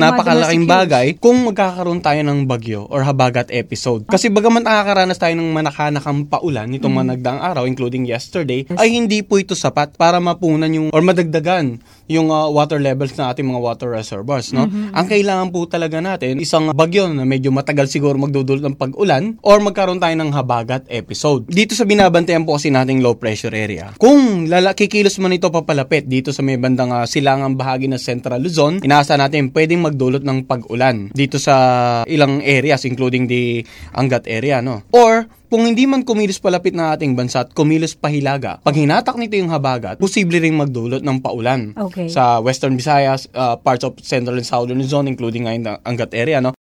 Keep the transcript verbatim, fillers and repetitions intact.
napakalaking bagay kung magkakaroon tayo ng bagyo or habagat episode. Kasi bagaman nakakaranas tayo ng manakanakang paulan nitong mga nagdaang araw, including yesterday, yes, ay hindi po ito sapat para mapunan yung or madagdagan yung uh, water levels na ating mga water reservoirs, no? Mm-hmm. Ang kailangan po talaga natin isang bagyo na medyo matagal siguro magdudulot ng pag-ulan or magkaroon tayo ng habagat episode. Dito sa binabantayan po kasi nating low pressure area, kung lalaki kilos man ito papalapit dito sa may bandang uh, silangang bahagi ng Central Luzon, inaasahan natin pwedeng magdulot ng pag-ulan dito sa ilang areas including the Angat area, no? Or kung hindi man kumilos palapit na ating bansa at kumilos pahilaga, pag hinatak nito yung habagat, posible ring magdulot ng paulan okay. sa Western Visayas, uh, parts of Central and Southern Luzon, including ngayon ang Angat area, no?